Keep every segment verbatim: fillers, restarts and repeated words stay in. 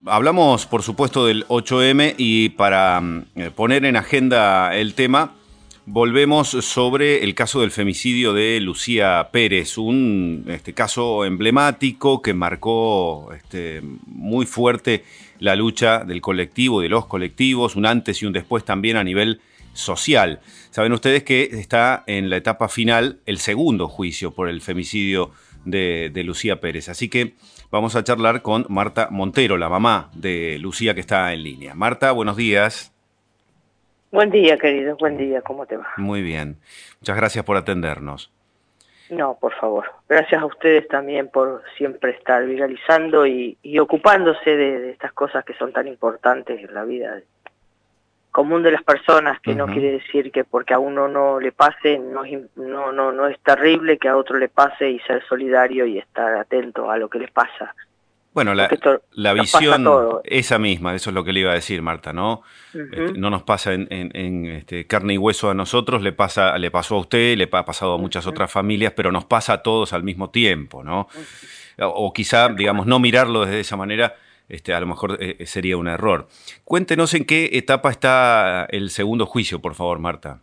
Hablamos, por supuesto, del ocho eme y para eh, poner en agenda el tema, volvemos sobre el caso del femicidio de Lucía Pérez, un este, caso emblemático que marcó este, muy fuerte la lucha del colectivo, de los colectivos, un antes y un después también a nivel social. Saben ustedes que está en la etapa final el segundo juicio por el femicidio de, de Lucía Pérez. Así que vamos a charlar con Marta Montero, la mamá de Lucía que está en línea. Marta, buenos días. Buen día, querido, buen día, ¿cómo te va? Muy bien. Muchas gracias por atendernos. No, por favor. Gracias a ustedes también por siempre estar viralizando y, y ocupándose de, de estas cosas que son tan importantes en la vida común de las personas, que no Uh-huh. quiere decir que porque a uno no le pase, no, es- no, no, no es terrible que a otro le pase, y ser solidario y estar atento a lo que les pasa, Bueno, porque la, esto la nos pasa a visión, todos. esa misma, eso es lo que le iba a decir, Marta, ¿no? Este, Ujú, no nos pasa en, en- en, este, carne y hueso a nosotros, le pasa, le pasó a usted, le ha pasado a muchas ujú, otras familias, pero nos pasa a todos al mismo tiempo, ¿no? ujú, O, o quizá, tal cual. digamos, no mirarlo desde esa manera, este, a lo mejor eh, sería un error. Cuéntenos en qué etapa está el segundo juicio, por favor, Marta.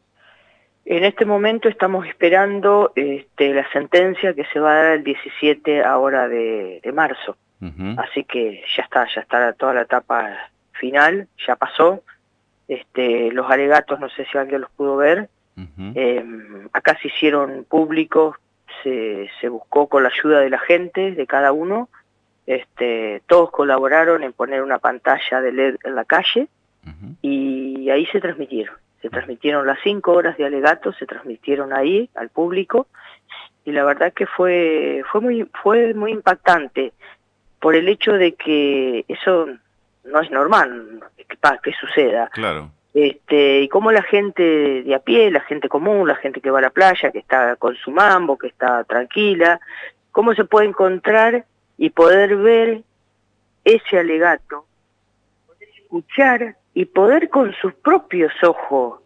En este momento estamos esperando este, la sentencia que se va a dar el diecisiete ahora de, de marzo. Ujú. Así que ya está, ya está toda la etapa final, ya pasó. Este, los alegatos, no sé si alguien los pudo ver, Ujú. eh, acá se hicieron públicos, se, se buscó con la ayuda de la gente, de cada uno, este, todos colaboraron en poner una pantalla de L E D en la calle, Ujú. y ahí se transmitieron. Se transmitieron las cinco horas de alegatos, se transmitieron ahí al público, y la verdad que fue, fue, muy, fue muy impactante, por el hecho de que eso no es normal que, que suceda. Claro. Este, y cómo la gente de a pie, la gente común, la gente que va a la playa, que está con su mambo, que está tranquila, cómo se puede encontrar y poder ver ese alegato, escuchar y poder con sus propios ojos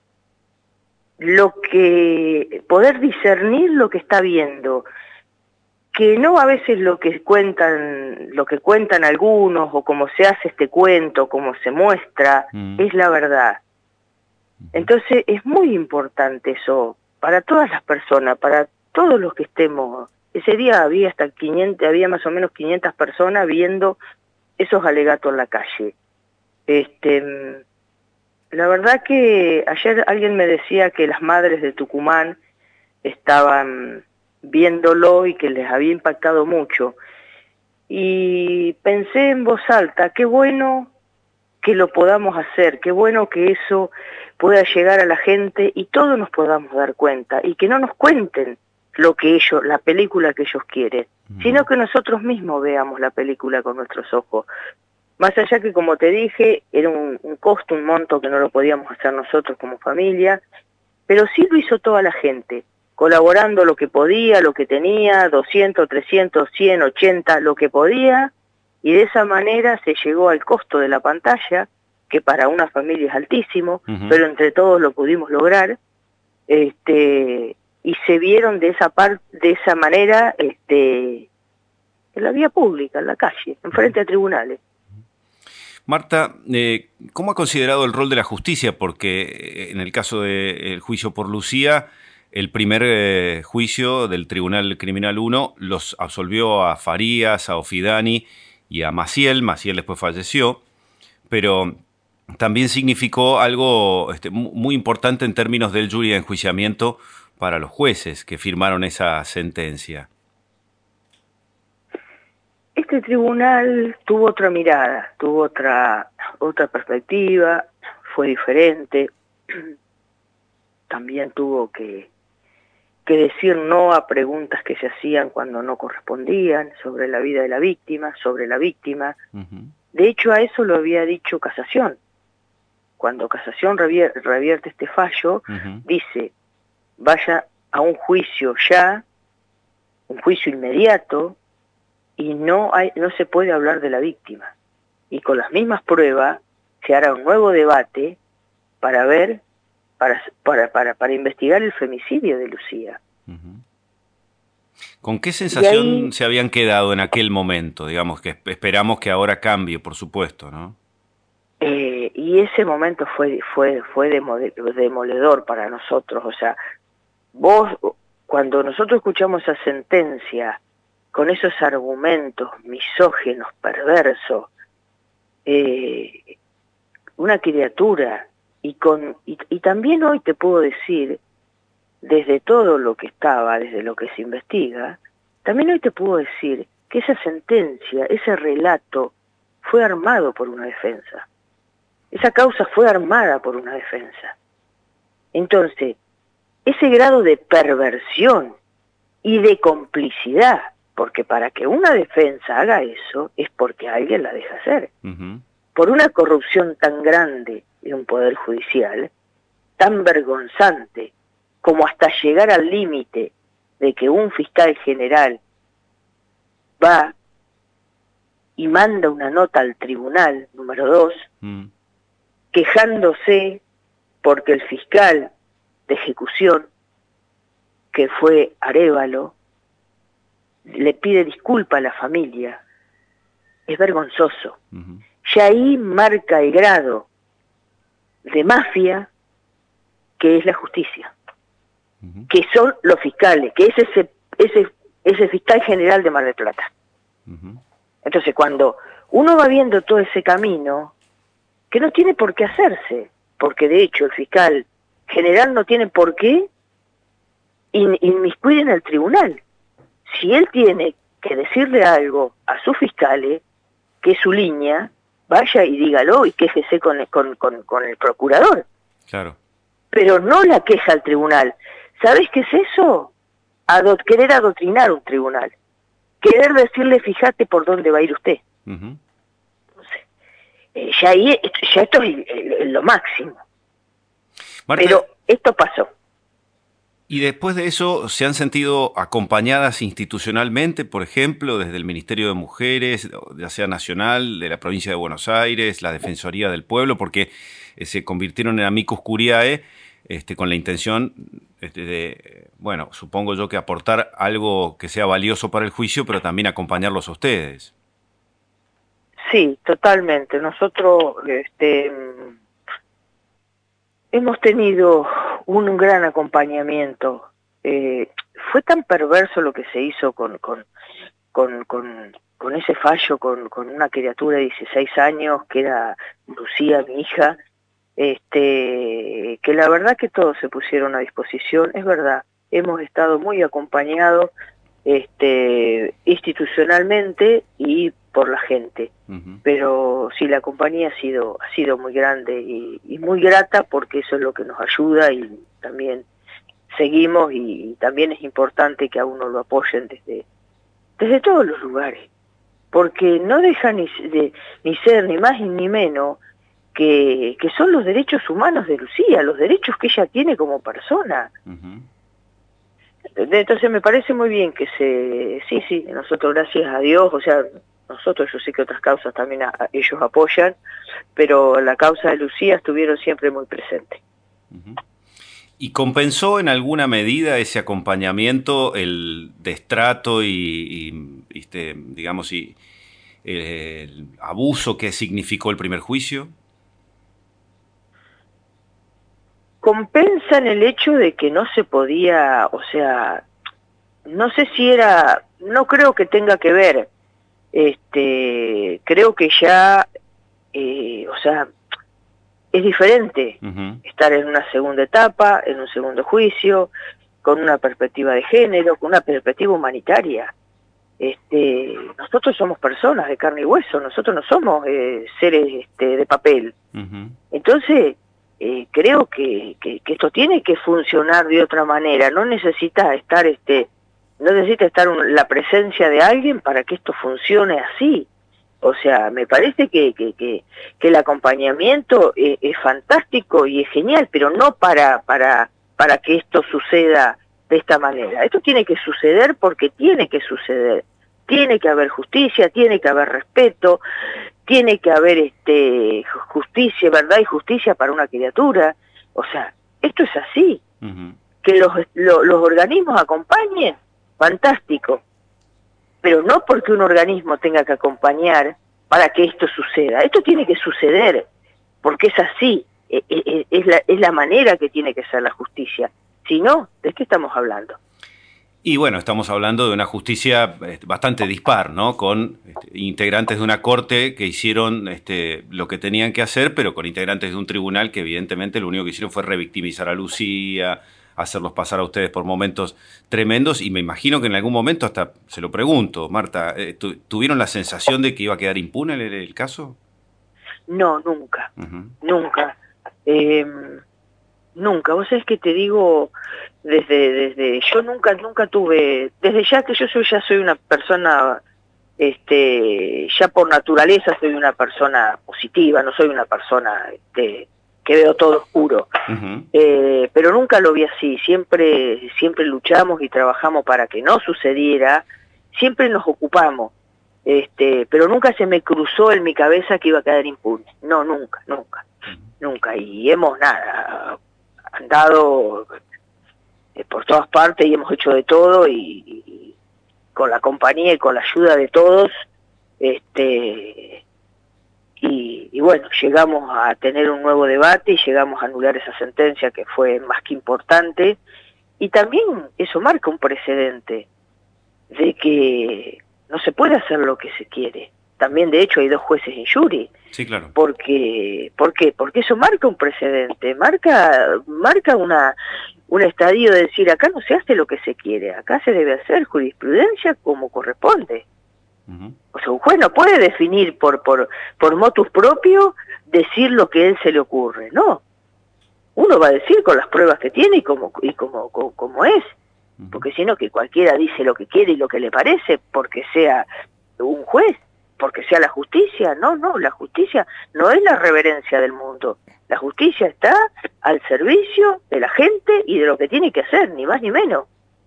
lo que poder discernir lo que está viendo, que no a veces lo que cuentan, lo que cuentan algunos, o cómo se hace este cuento, cómo se muestra, Mm. es la verdad. Ujú. Entonces es muy importante eso para todas las personas, para todos los que estemos. Ese día había hasta quinientas, había más o menos quinientas personas viendo esos alegatos en la calle. Este, la verdad que ayer alguien me decía que las madres de Tucumán estaban viéndolo y que les había impactado mucho. Y pensé en voz alta, qué bueno que lo podamos hacer, qué bueno que eso pueda llegar a la gente y todos nos podamos dar cuenta, y que no nos cuenten lo que ellos, la película que ellos quieren, Ujú. sino que nosotros mismos veamos la película con nuestros ojos. Más allá que, como te dije, era un, un costo, un monto que no lo podíamos hacer nosotros como familia, pero sí lo hizo toda la gente, colaborando lo que podía, lo que tenía, doscientos, trescientos, cien, ochenta, lo que podía, y de esa manera se llegó al costo de la pantalla, que para una familia es altísimo, Ujú. pero entre todos lo pudimos lograr, este, y se vieron de esa parte, de esa manera, este, en la vía pública, en la calle, Ujú. enfrente a tribunales. Marta, eh, ¿cómo ha considerado el rol de la justicia? Porque eh, en el caso del juicio por Lucía, el primer eh, juicio del Tribunal Criminal uno los absolvió a Farías, a Ofidani y a Maciel. Maciel después falleció, pero también significó algo este, mu- muy importante en términos del jury de enjuiciamiento para los jueces que firmaron esa sentencia. Este tribunal tuvo otra mirada, tuvo otra, otra perspectiva, fue diferente, también tuvo que, que decir no a preguntas que se hacían cuando no correspondían, sobre la vida de la víctima, sobre la víctima. Ujú. De hecho, a eso lo había dicho Casación. Cuando Casación revier, revierte este fallo, Ujú. dice, vaya a un juicio ya, un juicio inmediato, y no, hay, no se puede hablar de la víctima. Y con las mismas pruebas se hará un nuevo debate para ver, para, para, para, para investigar el femicidio de Lucía. Ujú. ¿Con qué sensación ahí, se habían quedado en aquel momento? Digamos que esperamos que ahora cambie, por supuesto, ¿no? eh, y ese momento fue, fue, fue demoledor para nosotros. O sea, vos, cuando nosotros escuchamos esa sentencia, con esos argumentos misógenos, perversos, eh, una criatura, y, con, y, y también hoy te puedo decir, desde todo lo que estaba, desde lo que se investiga, también hoy te puedo decir que esa sentencia, ese relato, fue armado por una defensa. Esa causa fue armada por una defensa. Entonces, ese grado de perversión y de complicidad, porque para que una defensa haga eso, es porque alguien la deja hacer. Uh-huh. Por una corrupción tan grande de un poder judicial, tan vergonzante, como hasta llegar al límite de que un fiscal general va y manda una nota al tribunal, número dos, mm. quejándose porque el fiscal de ejecución, que fue Arévalo, le pide disculpa a la familia. Es vergonzoso. Uh-huh. Ya ahí marca el grado de mafia que es la justicia, uh-huh. que son los fiscales, que es ese, ese, ese fiscal general de Mar del Plata. Uh-huh. Entonces, cuando uno va viendo todo ese camino, que no tiene por qué hacerse, porque de hecho el fiscal general no tiene por qué in, inmiscuir en el tribunal. Si él tiene que decirle algo a sus fiscales, que es su línea, vaya y dígalo y quéjese con, con, con, con el procurador. Claro. Pero no la queja al tribunal. ¿Sabés qué es eso? Adot- querer adoctrinar un tribunal. Querer decirle, fíjate por dónde va a ir usted. Uh-huh. Entonces, eh, ya, ahí, ya esto es, es lo máximo. Marta, pero esto pasó. Y después de eso, ¿se han sentido acompañadas institucionalmente, por ejemplo, desde el Ministerio de Mujeres, ya sea nacional, de la provincia de Buenos Aires, la Defensoría del Pueblo, porque eh, se convirtieron en amicus curiae este, con la intención este, de, bueno, supongo yo que aportar algo que sea valioso para el juicio, pero también acompañarlos a ustedes? Sí, totalmente. Nosotros este, hemos tenido un gran acompañamiento. Eh, fue tan perverso lo que se hizo con, con, con, con, con ese fallo, con, con una criatura de dieciséis años, que era Lucía, mi hija, este, que la verdad que todos se pusieron a disposición. Es verdad, hemos estado muy acompañados este, institucionalmente y por la gente. Uh-huh. Pero sí, la compañía ha sido ha sido muy grande y, y muy grata, porque eso es lo que nos ayuda, y también seguimos, y, y también es importante que a uno lo apoyen desde desde todos los lugares, porque no deja ni, de, ni ser ni más ni menos que, que son los derechos humanos de Lucía, los derechos que ella tiene como persona. Uh-huh. Entonces me parece muy bien que se... Sí, sí, nosotros gracias a Dios, o sea, nosotros, yo sé que otras causas también a, a ellos apoyan, pero la causa de Lucía estuvieron siempre muy presentes. Uh-huh. ¿Y compensó en alguna medida ese acompañamiento el destrato y, y este, digamos, y eh, el abuso que significó el primer juicio? Compensa en el hecho de que no se podía, o sea, no sé si era, no creo que tenga que ver, este, creo que ya, eh, o sea, es diferente uh-huh. estar en una segunda etapa, en un segundo juicio, con una perspectiva de género, con una perspectiva humanitaria. Este, nosotros somos personas de carne y hueso, nosotros no somos eh, seres este, de papel. Uh-huh. Entonces, eh, creo que, que, que esto tiene que funcionar de otra manera, no necesita estar, este, no necesita estar un, la presencia de alguien para que esto funcione así. O sea, me parece que, que, que, que el acompañamiento es, es fantástico y es genial, pero no para, para, para que esto suceda de esta manera. Esto tiene que suceder porque tiene que suceder. Tiene que haber justicia, tiene que haber respeto, tiene que haber este justicia, verdad y justicia para una criatura. O sea, esto es así. Uh-huh. Que los, lo, los organismos acompañen, fantástico, pero no porque un organismo tenga que acompañar para que esto suceda. Esto tiene que suceder, porque es así, es, es, es, la, es la manera que tiene que ser la justicia. Si no, ¿de qué estamos hablando? Y bueno, estamos hablando de una justicia este, bastante dispar, ¿no? Con este, integrantes de una corte que hicieron este, lo que tenían que hacer, pero con integrantes de un tribunal que evidentemente lo único que hicieron fue revictimizar a Lucía, hacerlos pasar a ustedes por momentos tremendos, y me imagino que en algún momento, hasta se lo pregunto, Marta, eh, tu, ¿tuvieron la sensación de que iba a quedar impune el, el caso? No, nunca, Uh-huh. nunca. Eh, Nunca, vos sabés que te digo, desde, desde, yo nunca, nunca tuve, desde ya que yo soy, ya soy una persona, este, ya por naturaleza soy una persona positiva, no soy una persona, este, que veo todo oscuro, Uh-huh. eh, pero nunca lo vi así, siempre, siempre luchamos y trabajamos para que no sucediera, siempre nos ocupamos, este, pero nunca se me cruzó en mi cabeza que iba a quedar impune, no, nunca, nunca, nunca, y hemos nada, andado eh, por todas partes y hemos hecho de todo y, y con la compañía y con la ayuda de todos, este y, y bueno, llegamos a tener un nuevo debate y llegamos a anular esa sentencia que fue más que importante, y también eso marca un precedente de que no se puede hacer lo que se quiere. También, de hecho, hay dos jueces en jury. Sí, claro. Porque, ¿por qué? Porque eso marca un precedente, marca, marca una, un estadio de decir, acá no se hace lo que se quiere, acá se debe hacer jurisprudencia como corresponde. Uh-huh. O sea, un juez no puede definir por, por, por motus propio, decir lo que a él se le ocurre, no. Uno va a decir con las pruebas que tiene y como, y como, como, como es, uh-huh. Porque si no, que cualquiera dice lo que quiere y lo que le parece, porque sea un juez, porque sea la justicia. No, no, la justicia no es la reverencia del mundo. La justicia está al servicio de la gente y de lo que tiene que hacer, ni más ni menos.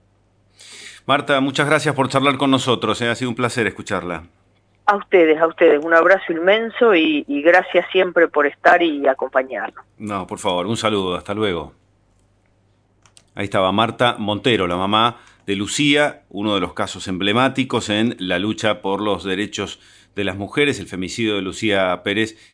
Marta, muchas gracias por charlar con nosotros, ¿eh? Ha sido un placer escucharla. A ustedes, a ustedes, un abrazo inmenso y, y gracias siempre por estar y acompañarnos. No, por favor, un saludo, hasta luego. Ahí estaba Marta Montero, la mamá de Lucía, uno de los casos emblemáticos en la lucha por los derechos de las mujeres, el femicidio de Lucía Pérez.